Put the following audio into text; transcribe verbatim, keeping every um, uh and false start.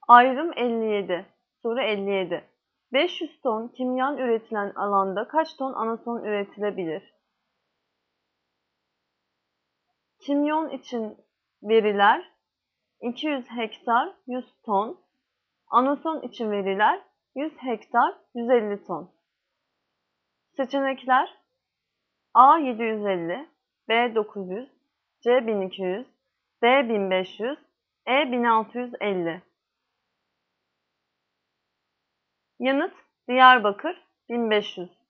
Ayrım elli yedi. Soru elli yedi. beş yüz ton kimyon üretilen alanda kaç ton anason üretilebilir? Kimyon için veriler iki yüz hektar yüz ton, anason için veriler yüz hektar yüz elli ton. Seçenekler A yedi yüz elli, B dokuz yüz, C bin iki yüz, D bin beş yüz, E bin altı yüz elli. Yanıt Diyarbakır bin beş yüz.